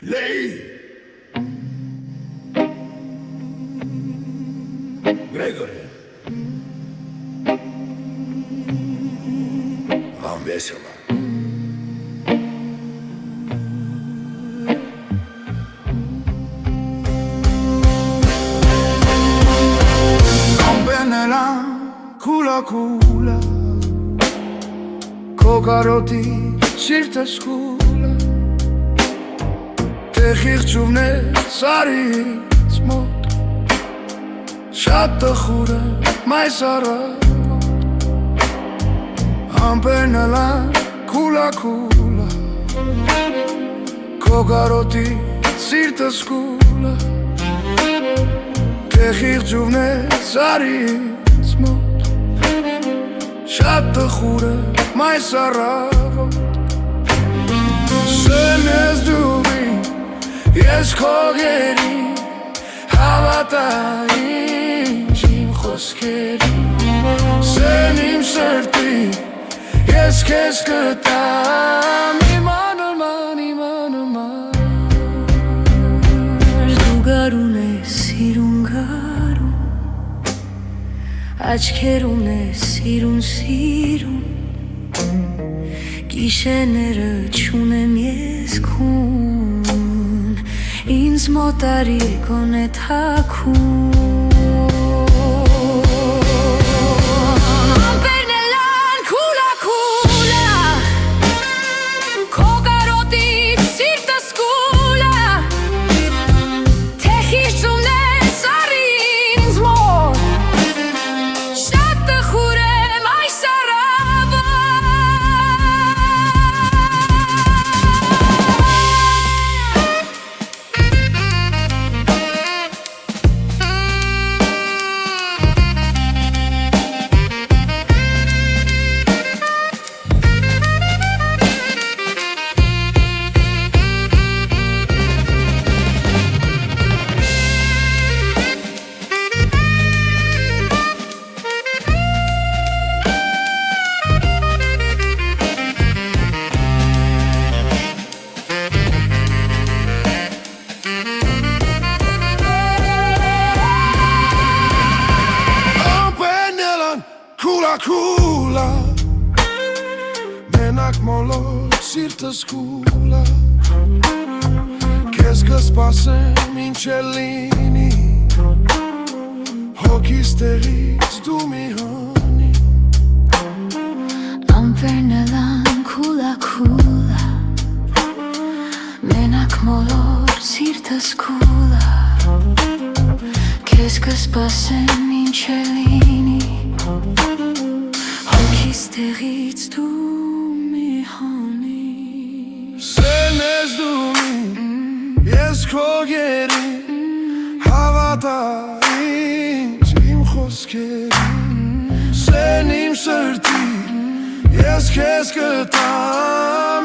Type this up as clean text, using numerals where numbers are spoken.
Lei Грегори, вам весело? Campanella, cula cula, cocaroti, cirta scula, te chirchuvne, sari, smot, shatta chura, mai sara. Campanella, cula cula, cocaroti, cirta scula, te chirchuvne, sari, smot, shatta chura, mai sara. Sönez dubi, yes kogeri, havata injim khoskeri. Senim serti, yes kesketam, iman iman. Zdugarune sirungaru, açkerune sirun. Gişenere çunem yeskun, ինձ մոտ արի գոնե թաքուն Ամպերն էլան քուլա քուլա Քո կարոտից սիրտս կուլա Թե խիշտ ունես արի ինձ մոտ Շատ տխուր եմ այս առավոտ Kula Menak molot sirtës kula Kes kës pasem in qelini Hokis të rritë du mi hëni Ampernë elan kula Menak molor sirtës kula Kes kës pasem in qelini Histériți tu mi hani Senez du mi Yes kogeri Havata injim khoskeri Senim sërti Yes kes këtam